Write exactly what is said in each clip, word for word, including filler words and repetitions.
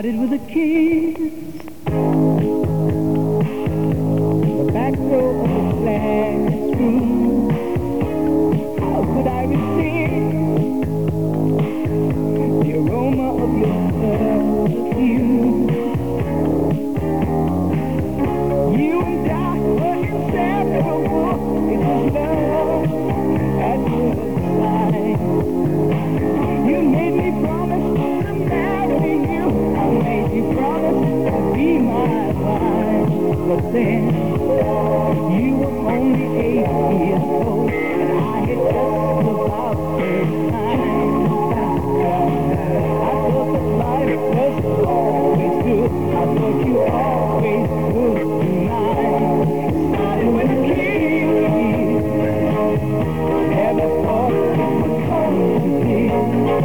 started with a kiss. The back row of the classroom. How could I resist the aroma of your perfume? You and I were inseparable. It was love at first sight. You made me promise to marry you. I made you promise to be my wife. But then you were only eight years old, and I had just about turned nine. I thought that life was always good. I thought you always would be mine. Started with a kiss. Never thought it would come to this.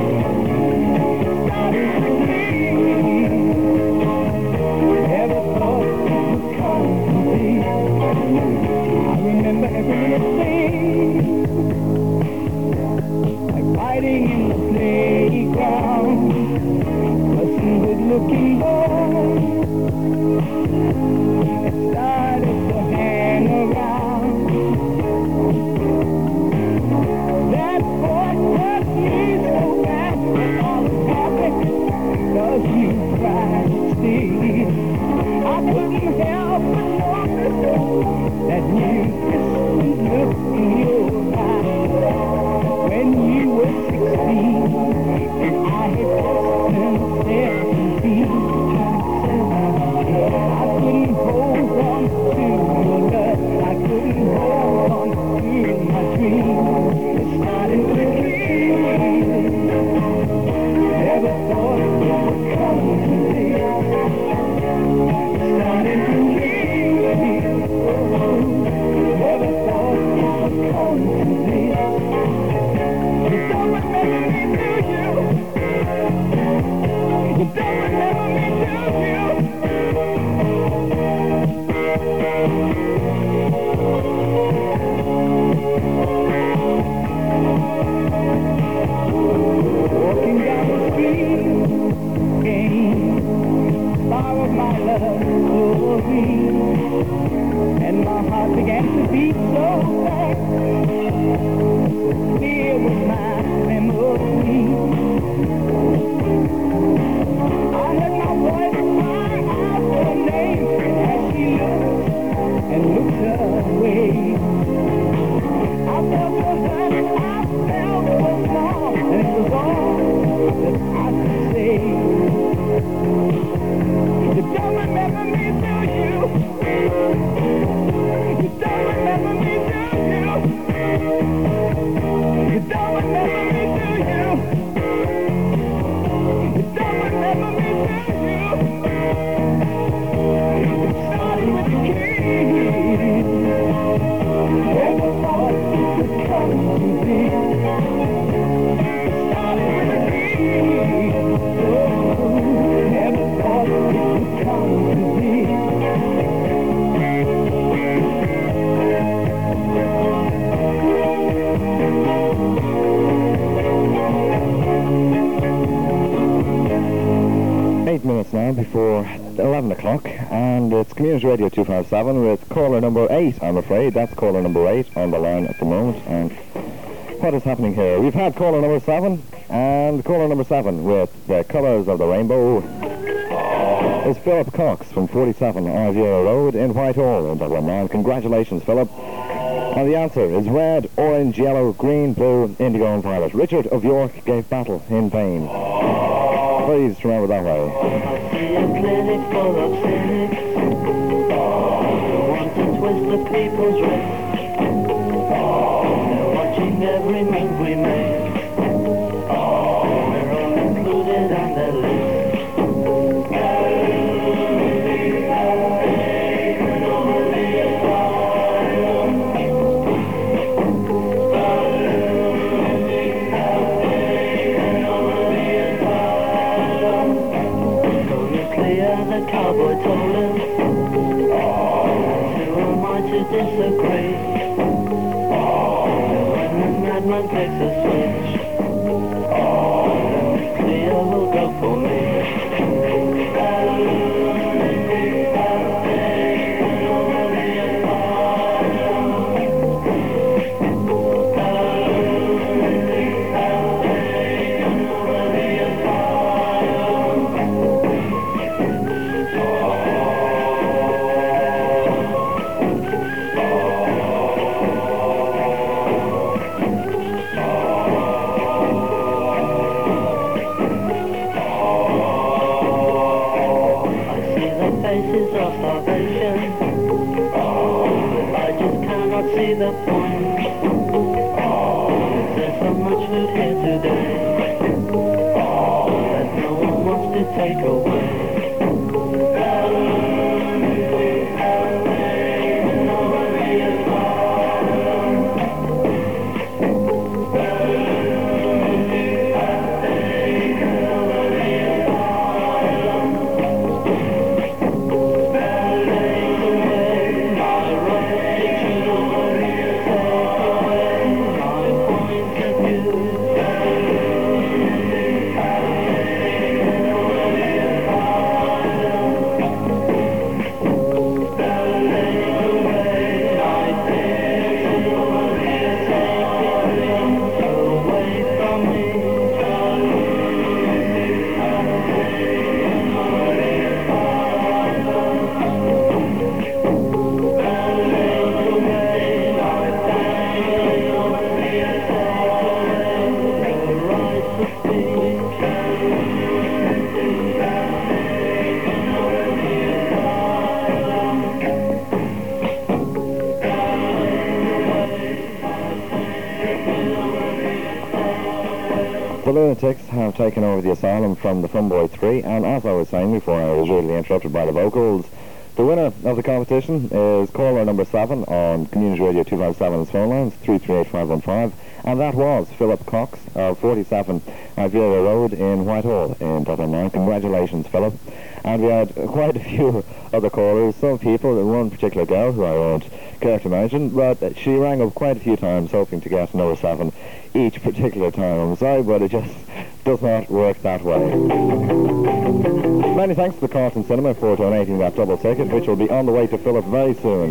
Started with a kiss. Never thought it would come to this. I remember every little thing, like fighting in the playground, some good-looking boy that started to hang around. That boy touched me so bad, I was happy because you cried still. I couldn't help but notice that new distant look in your eyes when you were sixteen, and I had just turned seventeen. I couldn't hold on to your love. I couldn't hold on to my dream. It started with a kiss. Never thought it would come to this. It started with a kiss. Never thought it would come to this. You don't remember me, do you? You don't remember me, do you? Walking down the street, came far of my love story, and my heart began to beat so fast, so clear was my memory. I heard my voice cry out her name, and as she looked and looked away, I felt so hurt, I felt so small, and it was all that I could say. You don't remember me, do you? You don't remember me, do you? You don't remember me, do you? You don't remember me, do you? It started with a kiss. Never thought it would come to this. It started with a kiss. Oh, never thought it would come to this. Eight minutes now before eleven o'clock, and it's Community Radio two five seven with caller number eight, I'm afraid. That's caller number eight on the line at the moment. And what is happening here? We've had caller number seven, and caller number seven with the colours of the rainbow is Philip Cox from forty-seven Argier Road in Whitehall in Dublin. Now, congratulations, Philip. And the answer is red, orange, yellow, green, blue, indigo and violet. Richard of York gave battle in vain. Please remember that way. I see a clinic full of cynics who want to twist the people's wrists. They're watching every move we make. We're all included on their list. Cowboy told him, who am I to disagree? When the madman takes a switch, then it's clear will go for me. see the point. Is there so much food here today that no one wants to take away? The Lunatics have taken over the asylum from the Fun Boy three, and as I was saying before I was rudely interrupted by the vocals, the winner of the competition is caller number seven on Community Radio two five seven's phone lines, three three eight five one five, and that was Philip Cox of forty-seven Iveria Road in Whitehall in Dublin nine. Congratulations, Philip. And we had quite a few other callers, some people, one particular girl who I won't care to mention, but she rang up quite a few times hoping to get number seven each particular time. I'm sorry, but it just does not work that way. Many thanks to the Carlton Cinema for donating that double ticket, which will be on the way to Philip very soon.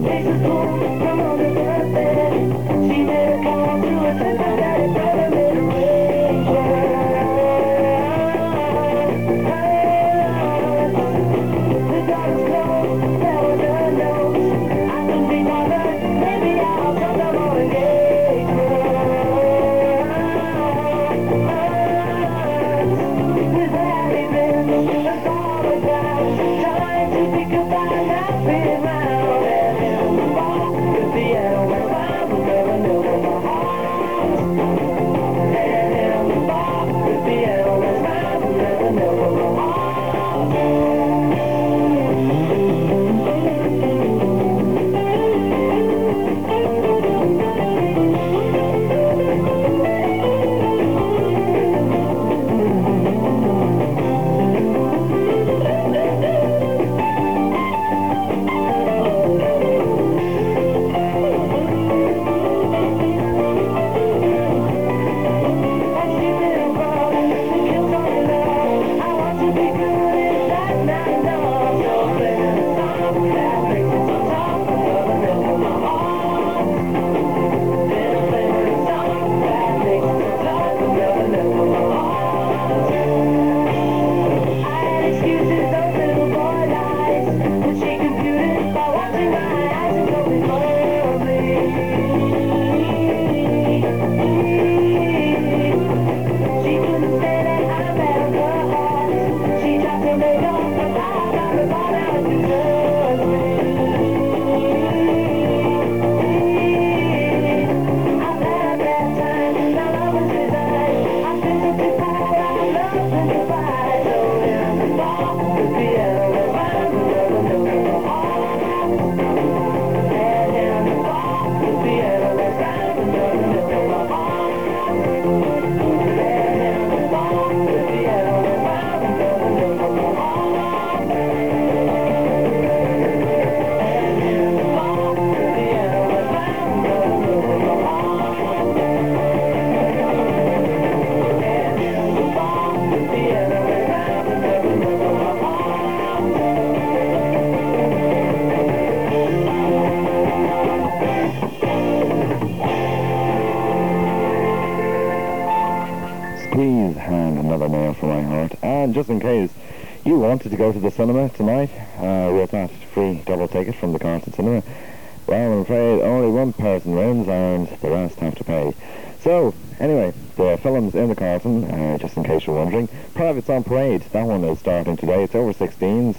Please hand another mail for my heart. And just in case you wanted to go to the cinema tonight uh, with that free double ticket from the Carlton Cinema, well, I'm afraid only one person wins and the rest have to pay. So, anyway, the films in the Carlton, uh, just in case you're wondering. Privates on Parade, that one is starting today. It's over sixteens.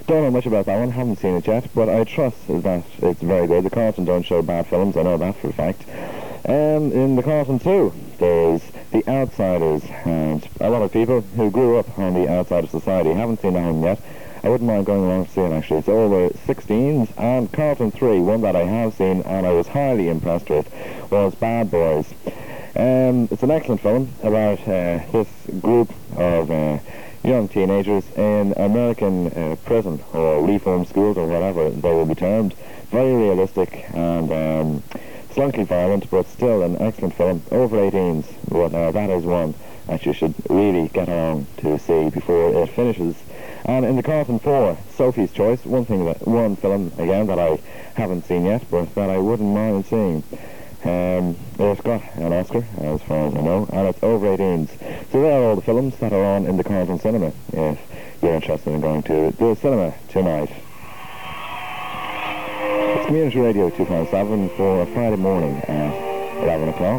Don't know much about that one, haven't seen it yet, but I trust that it's very good. The Carlton don't show bad films, I know that for a fact. Um, in the Carlton too, there's The Outsiders, and a lot of people who grew up on The Outside of Society haven't seen that one yet. I wouldn't mind going along to see it actually. It's over sixteens, and Carlton three, one that I have seen and I was highly impressed with, was Bad Boys. Um, it's an excellent film about uh, this group of uh, young teenagers in American uh, prison or reform schools or whatever they will be termed. Very realistic and um, slightly violent, but still an excellent film. Over eighteens, but uh, that is one that you should really get along to see before it finishes. And in the Carlton four, Sophie's Choice, one thing that one film again that I haven't seen yet, but that I wouldn't mind seeing. Um, it's got an Oscar, as far as I know, and it's over eighteens. So there are all the films that are on in the Carlton Cinema, if you're interested in going to the cinema tonight. It's Community Radio two five seven for a Friday morning at eleven o'clock.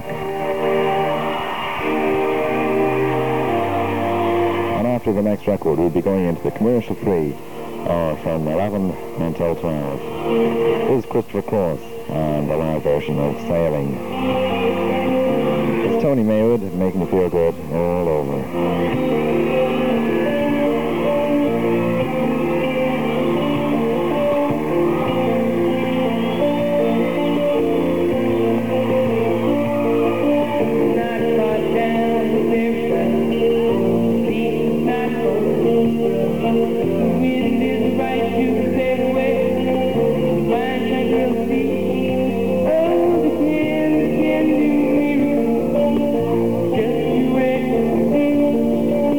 And after the next record, we'll be going into the commercial-free hour from eleven until twelve. This is Christopher Cross and a live version of Sailing. It's Tony Maywood making you feel good all over. Just you wait.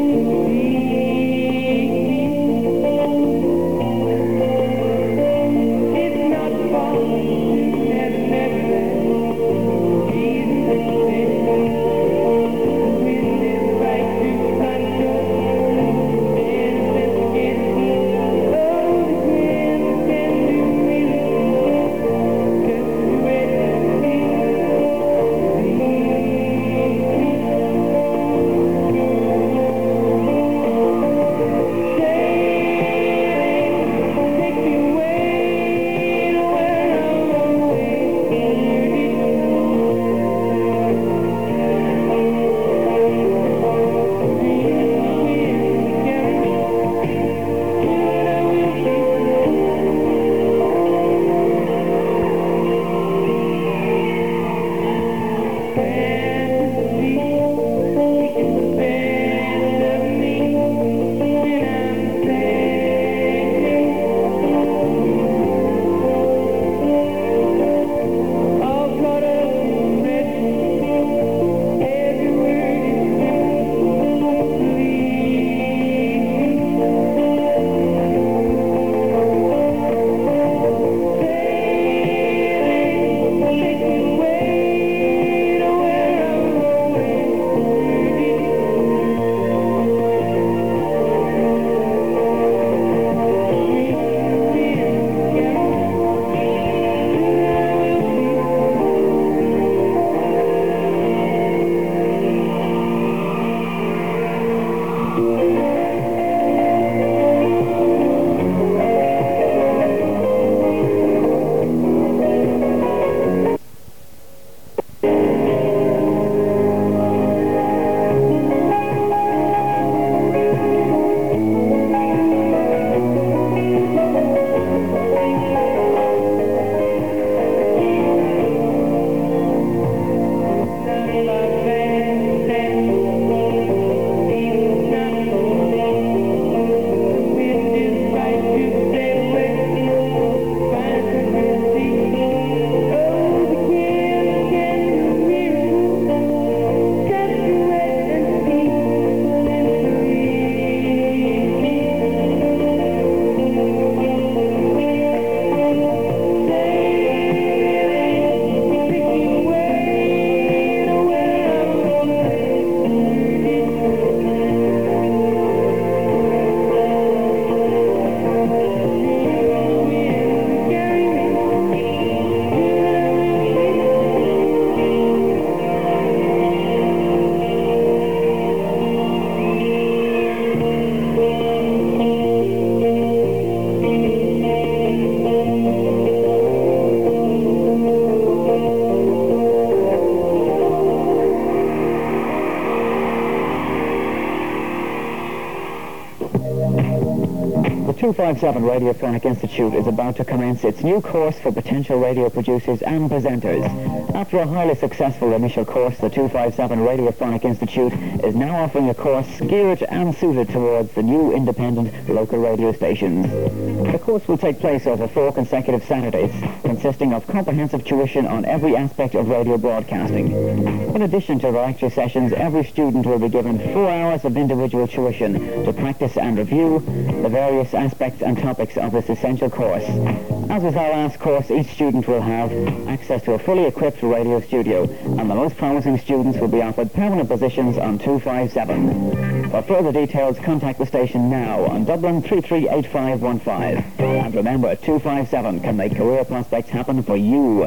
two fifty-seven Radiophonic Institute is about to commence its new course for potential radio producers and presenters. After a highly successful initial course, the two fifty-seven Radiophonic Institute is now offering a course geared and suited towards the new independent local radio stations. The course will take place over four consecutive Saturdays, consisting of comprehensive tuition on every aspect of radio broadcasting. In addition to the lecture sessions, every student will be given four hours of individual tuition to practice and review the various aspects and topics of this essential course. As with our last course, each student will have access to a fully equipped radio studio, and the most promising students will be offered permanent positions on two fifty-seven. For further details, contact the station now on Dublin three three eight five one five. And remember, two fifty-seven can make career prospects happen for you.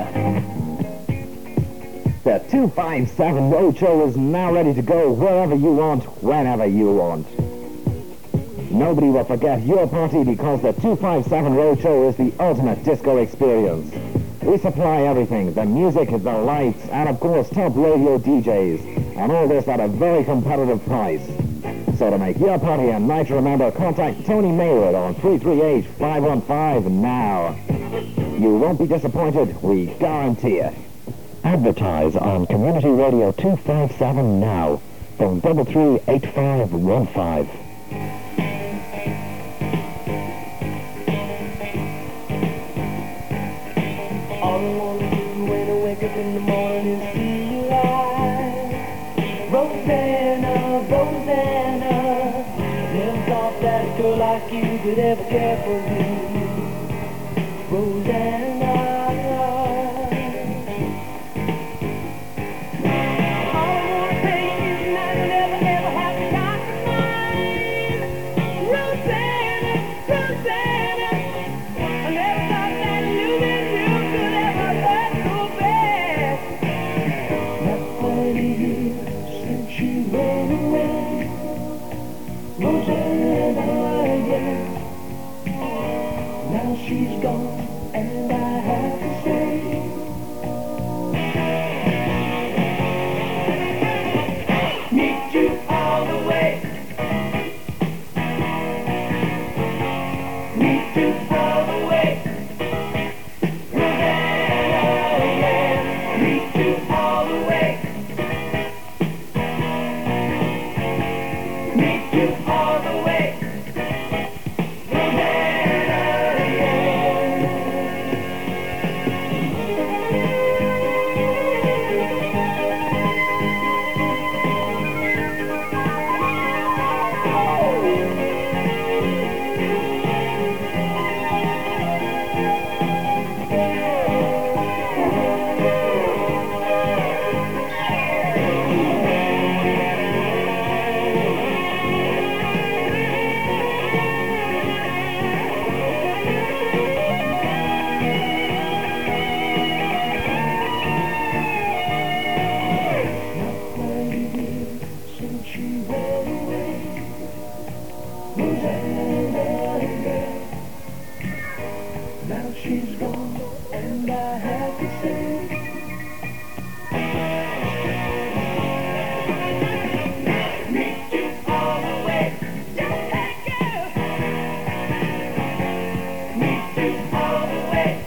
The two fifty-seven Roadshow is now ready to go wherever you want, whenever you want. Nobody will forget your party because the two fifty-seven Roadshow is the ultimate disco experience. We supply everything, the music, the lights, and of course top radio D Js, and all this at a very competitive price. So to make your party a night to remember, contact Tony Maywood on three three eight five one five now. You won't be disappointed, we guarantee it. Advertise on Community Radio two fifty-seven now. Phone double three eight five one five. All I wanna do when I wake up in the morning is see you live. Rosanna, Rosanna, never thought that a girl like you could ever care for me. Rosanna. She's gone, and I have to say, meet you all the way, meet you all the way, Rosanna, yeah, meet you all the way, meet you all the way. Now she's gone, and I have to say, meet you all the way, just like you. Meet you all the way,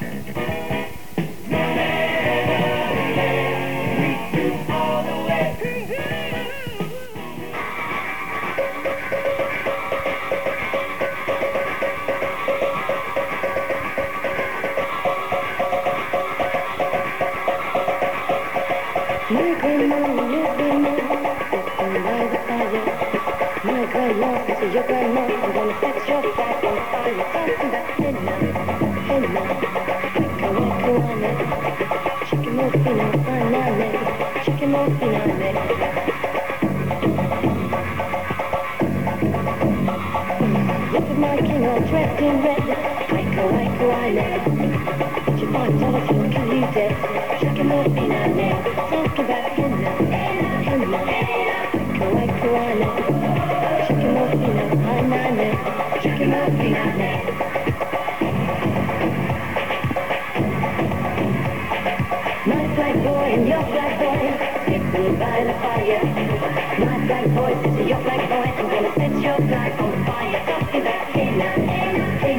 meet you all the way. My grandma, your grandma, sitting by the fire. My grandma, this is your grandma. I'm gonna set your flag on fire. Talking about henna, henna, wicca, wicca, wanna. Chicken mofina, banana, chicken mofina, look at my king all dressed in red. Wicca, wicca, wanna. She might tell us who can you dead. Chicken mofina, talking about henna, henna, wicca, wicca, wanna. Chicken mofina, banana, chicken mofina. My black boy and your black boy, sitting by the fire. My black boy, this is your black boy. I'm gonna set your flag on fire. Talking about henna, henna,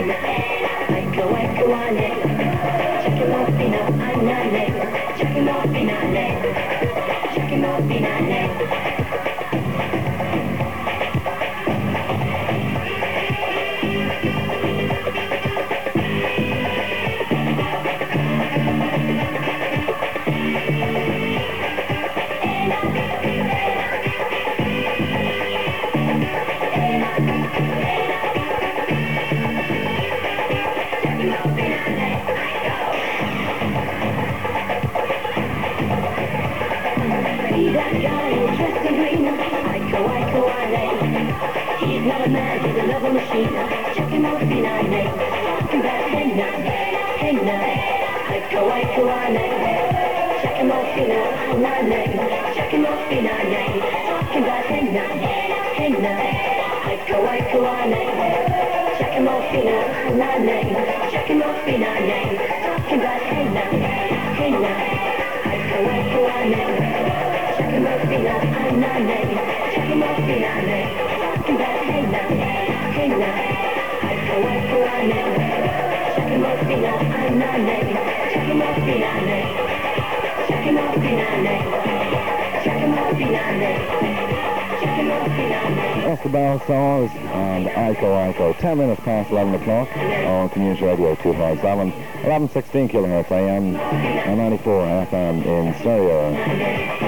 That guy is dressed in green, Iko, Iko, Ike. He's not a man, he's a love machine. Check him out, be nine, talking about hey now, hey now. Iko, Iko, Ike. Check him out, be nine, nine, check him out, be nine, talking about hey now, hey now. Iko, Iko, Ike. Check him out, be nine, nine, check him out, be nine, talking about hey now, hey now. Iko, Iko, Ike. Check him out, be nine, nine, check him out, be nine, talking about hey now, hey now. Iko, Iko, Ike. Check him out, be nine, nine, check him out, be nine, check him out, be nine, check him out, be nine, check him out, be nine. That's the Bell Stars and Iko, Iko. Ten minutes past eleven o'clock on Community Radio two five seven. eleven sixteen kilohertz A M and ninety-four F M in stereo.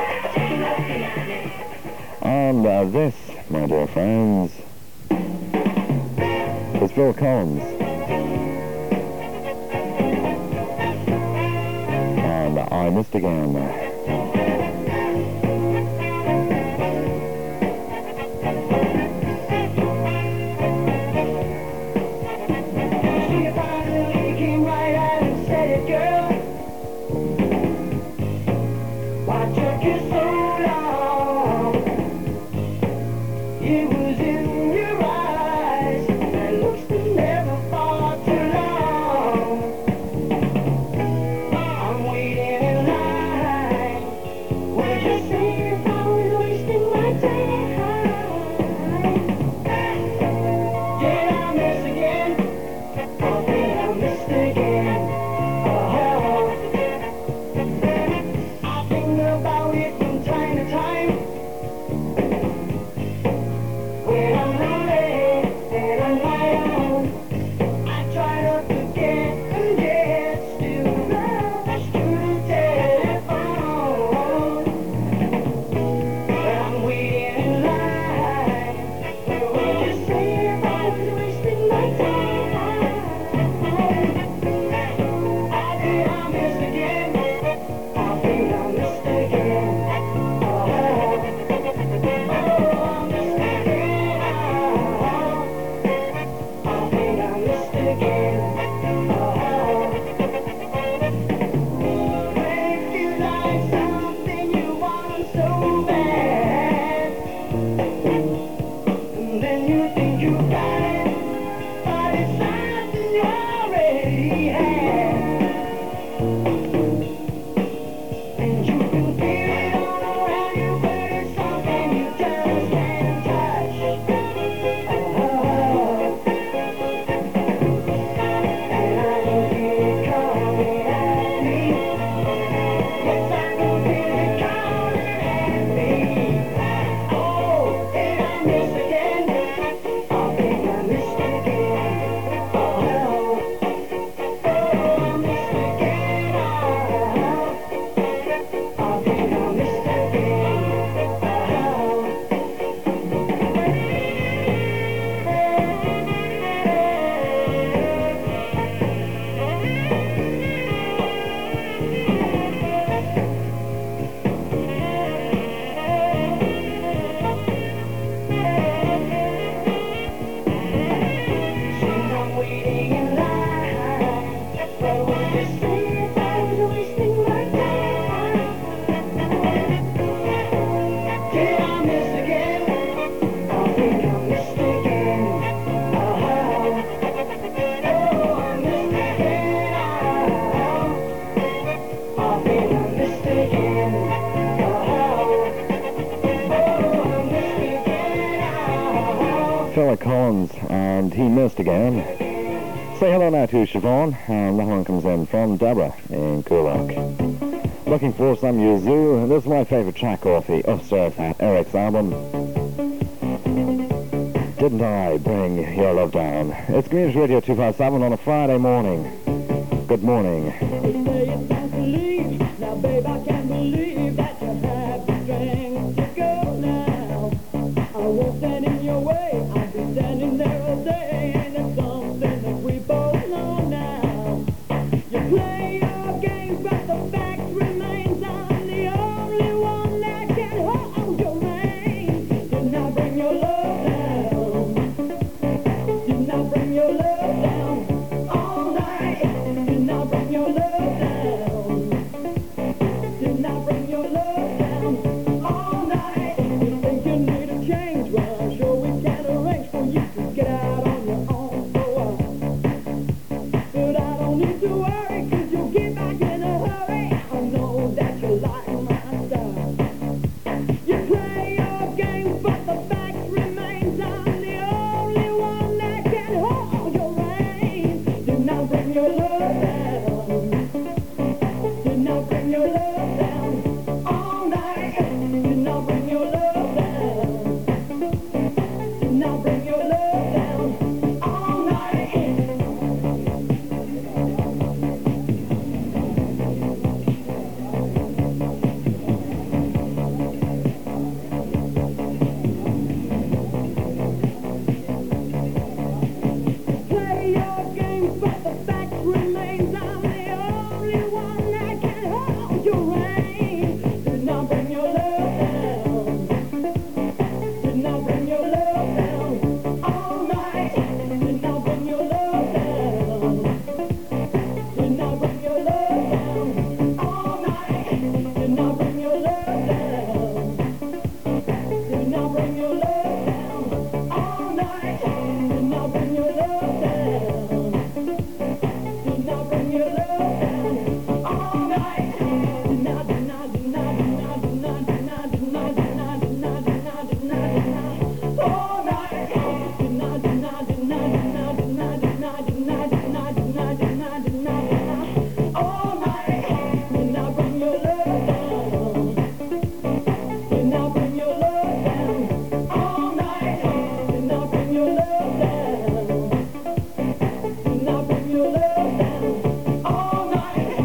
And uh, this, my dear friends, is Phil Collins. And I Missed Again. Phil Collins, and He Missed Again. Say hello now to Siobhan, and that one comes in from Deborah in Coolock. Looking for some Yazoo, and this is my favourite track off the Upstairs at Eric's album. Didn't I Bring Your Love Down? It's Community Radio two five seven on a Friday morning. Good morning. You say it's time to leave. Now, babe, I can't believe that you have the strength to go now. I won't stand in your way. I'll be standing there all day. And it's something that we both know now. You play your games, but the fact remains I'm the only one that can hold your reins. Did not bring your love down. Did not bring your love down all night. Did not bring your love down. Did not bring your love down all night. You think you need a change? Well, I'm sure we can arrange for you to get out on your own for a while. But I don't need to worry, cause you'll get back in a hurry. I know that you like my style. You play your games, but the fact remains I'm the only one that can hold your reins. Did not bring your love down. Did not bring your love down all night. Did not bring your love down. Did not bring your love down all night. Play your games, but the fact remains I'm the only one that can hold your reins. Did not bring your love down. Did not bring your love down all night. Did not bring your love down. Did not bring your love down all night. Did not bring your love down. Did not bring your love down all night. Did not bring your love down. Did not bring your love down all night. Did not, did not, did not, did not, did not, did not, did not, did not, did not, did not, did not, did not, all night. Did not, did not, did not, did not, did not, did not, did not, did not, did not, did not, did not, did not, all night. Did not bring your love down. Did not bring your love down all night. Did not bring your love down. Did not bring your love down all night.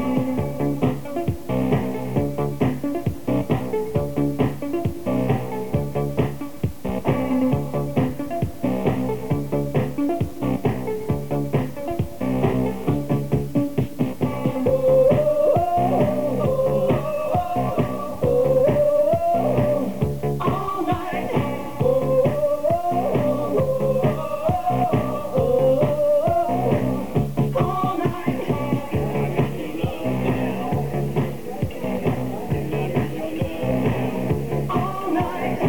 All night. All night. All night.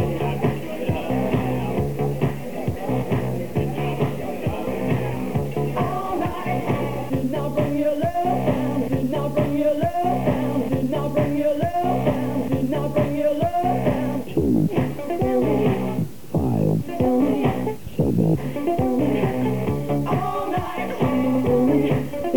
All night. Did not bring your love down. Did not bring your love down. Did not bring your love down. Did not bring your love down. All night.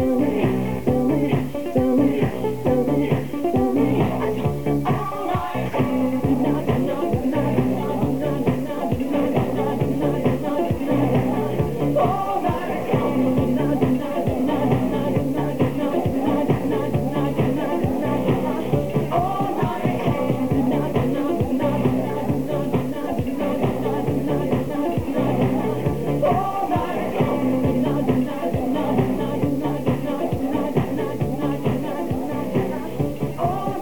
All night. Did not, did not, did not, did not, did not, did not, did not, did not, did not, did not, did not, all night. Did not, did not, did not, did not, did not, did not, did not, did not, did not, did not, did not, all night. Did not, did not, did not, did not, did not, did not, did not, did not, did not, did not, did not, all night. Did not, did not, did not, did not, did not, did not, did not, did not, did not, did not, all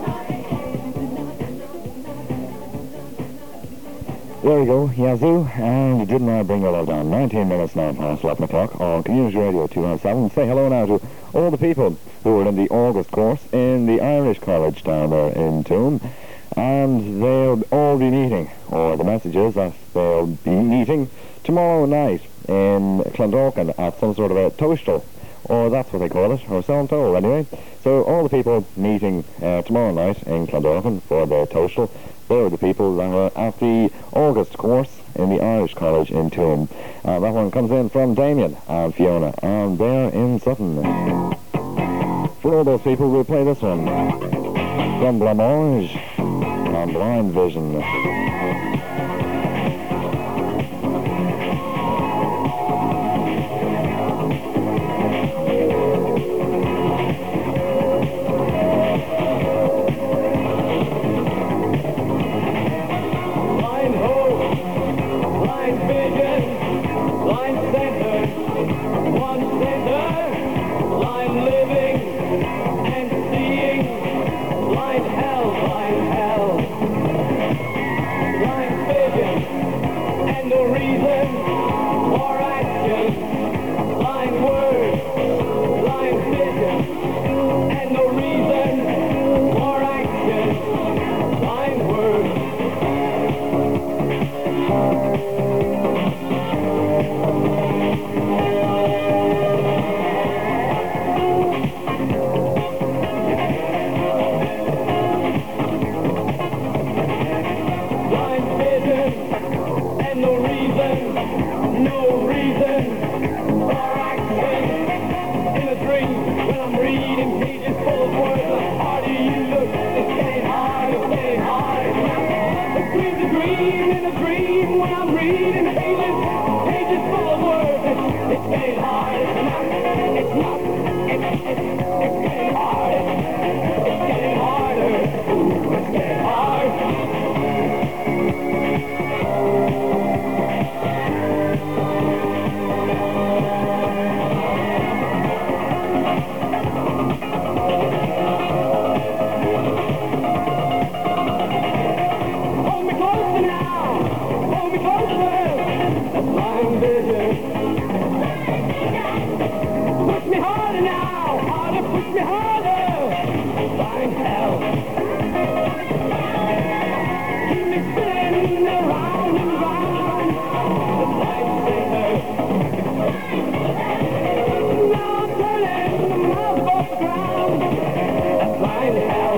night. There we go, Yazoo, and you didn't I bring your love down. nineteen minutes now past eleven o'clock on Community Radio two oh seven. Say hello now to all the people who are in the August course in the Irish College down there in Tuam. And they'll all be meeting, or the message is that they'll be meeting tomorrow night in Clondalkin at some sort of a toastal, or that's what they call it, or so I'm told anyway. So all the people meeting uh, tomorrow night in Clondalkin for the toastal, they are the people that are at the August course in the Irish College in Tuam. Uh, that one comes in from Damien and Fiona, and they're in Sutton. For all those people, we'll play this one. from Blancmange on Blind Vision. Blind hope, blind vision, blind center, one center, blind living and seeing, blind hell, blind hell, blind vision and no reason for action, blind word, blind vision and no reason for action, blind word. Blind vision and no reason, no reason for action. In a dream, when I'm reading pages full of words, the harder you look, it's getting hard, it's getting hard. A dream's a dream, in a dream, when I'm reading pages, pages full of words, it's, it's getting hard, it's not, it's not, it's, it's, it's getting hard, it's, it's getting harder, ooh, it's getting hard. Hold me closer now, hold me closer, that's blind vision. Push me harder now, harder, push me harder, that's blind hell. Keep me spinning around and round, that's blind center. Now I'm turning the mouth off the ground, that's blind hell.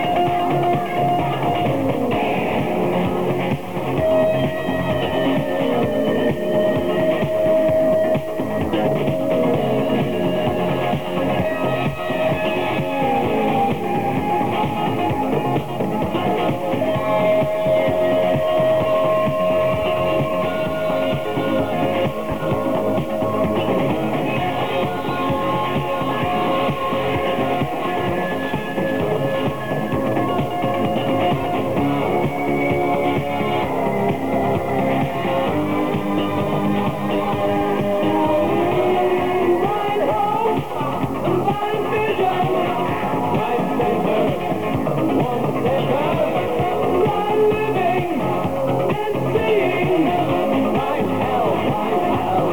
Blind hope, blind vision, blind center, one center, blind living and seeing, blind hell, blind hell,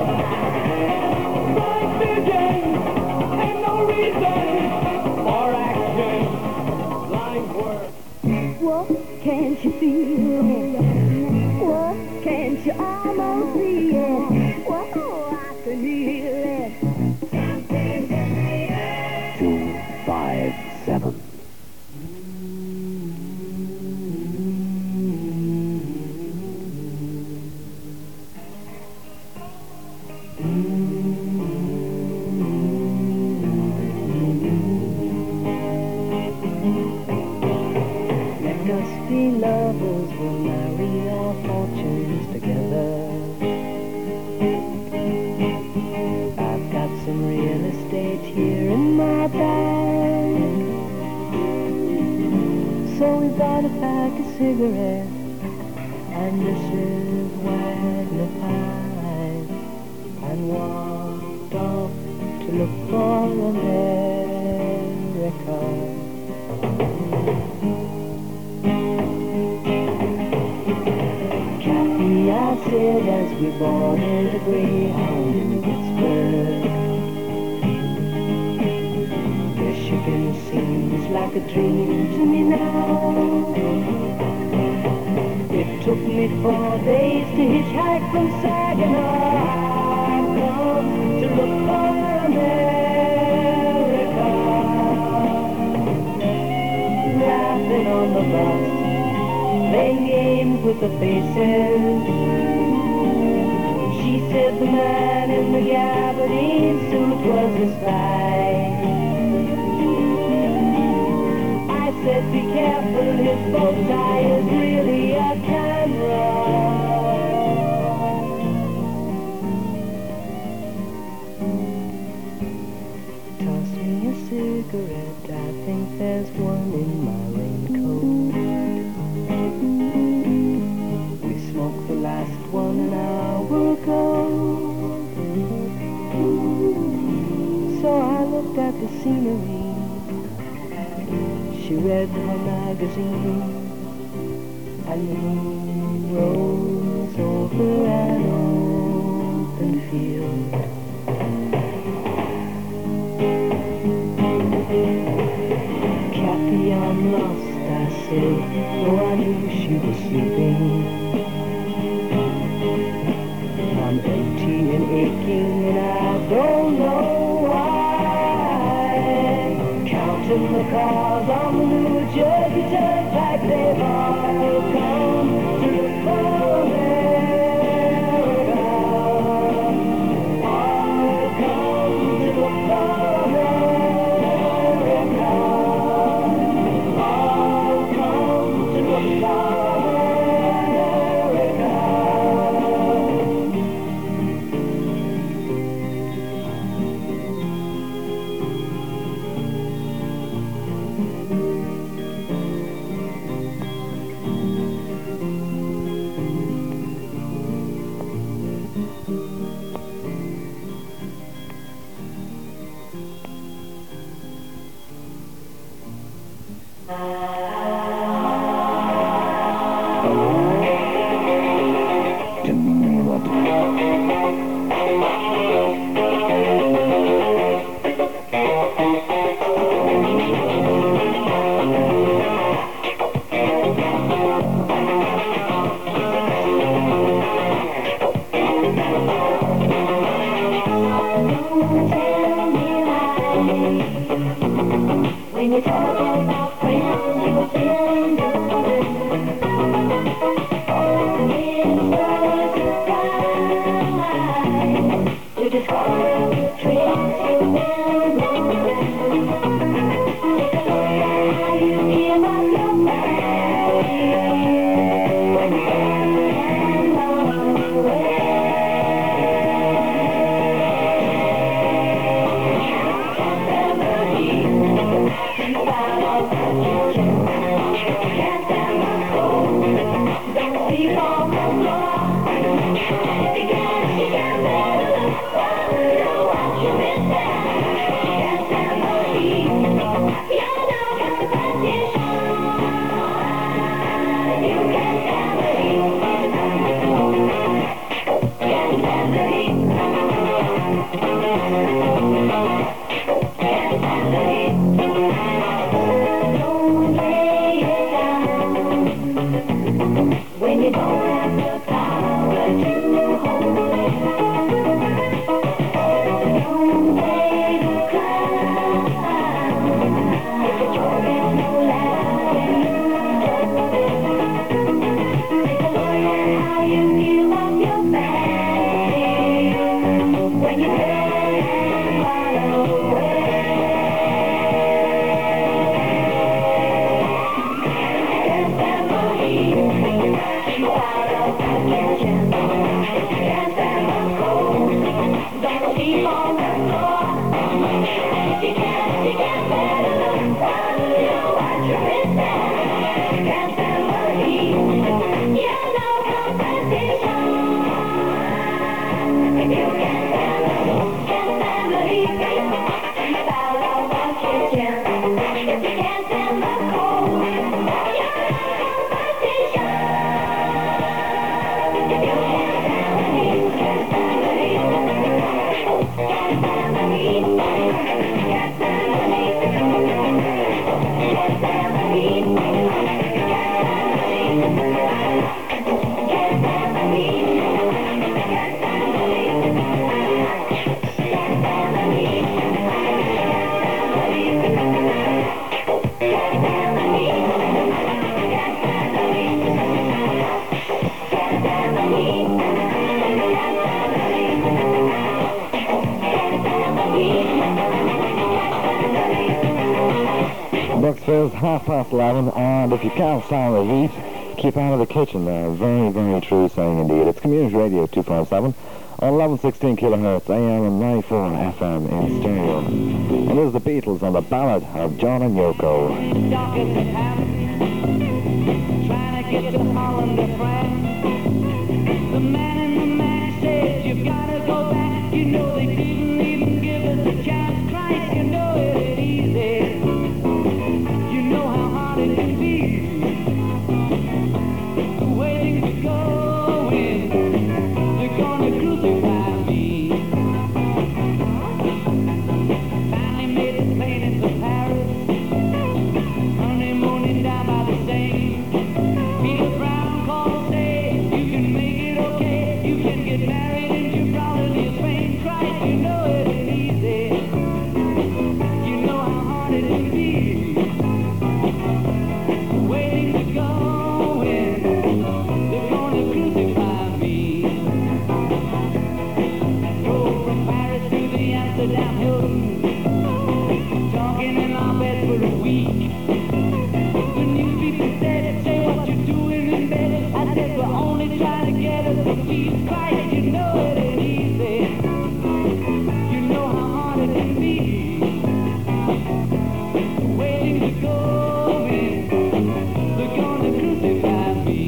blind vision and no reason for action, blind word. What can't you feel it? What can't you almost see it? Whoa, I can hear it. two five seven. Let us be lovers, we'll marry our fortunes together. I've got some real estate here in my bag, so we bought a pack of cigarettes and Missus Wagner pie, and walked off to look for America. Kathy, I said as we boarded a Greyhound in Pittsburgh, Michigan seems like a dream to me now. It took me four days to hitchhike from Saginaw. I've come to look for America. Laughing on the bus, playing games with the faces. She said the man in the gabardine suit was a spy. I said be careful, his bow tie is really a camera. Toss me a cigarette, I think there's one in my raincoat. We smoked the last one an hour ago. So I looked at the scenery. She read her magazine, and the moon rose over an open field. Kathy, I'm lost, I said, though I knew she was sleeping. I'm empty and aching, and I don't know why. Counting the cars on the New Jersey Turnpike, they've all come to look for America. All come to look for America. All come to look for America. When you talk about friends, you were feeling good. Oh, it's such a surprise to discover the tricks you've been running. Take a look at how you give up your mind when you can't run away. When you don't have the power to hold it, don't say to cry. If the joy is no laughing, take a look at how you give up your fancy when you turn and run away. So it's half past eleven, and if you can't stand the heat, keep out of the kitchen there. Very, very true saying indeed. It's Community Radio two five seven on eleven sixteen kilohertz A M and ninety-four F M in stereo. And this is the Beatles on the ballad of John and Yoko. Trying to get to Holland or France. The man in the man says you've got to go back. You know they didn't even give us a chance. Christ, you know it ain't easy. You know how hard it can be. Waiting to go in. They're gonna crucify me. Finally made the plane into Paris. Honeymooning down by the Seine. Peter Brown called, say you can make it okay. You can get married in Gibraltar near Spain. Christ, you know it ain't easy. You know how hard it can be. Waiting to go in. They're gonna crucify me. Drove from Paris to the Amsterdam Hilton. Talking in our bed for a week. The news people said, say what you're doing in bed. I said, we're only trying to get us some peace. Christ, you know it ain't easy. You know how hard it can be. Waiting to go in. They're gonna crucify me.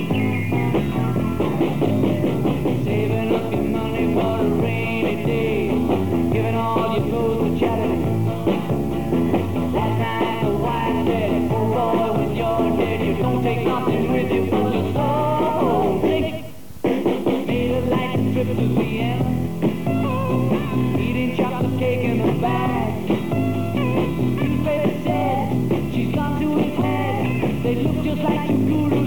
Saving up your money for a rainy day. Giving all your clothes to charity. Last night the wife said, oh boy, when you're dead, you don't take nothing with you but your soul. Sick. Made a light trip to Vienna. Eating chocolate cake in a bag. Newspaper said, she's gone to his head. They look just like two gurus.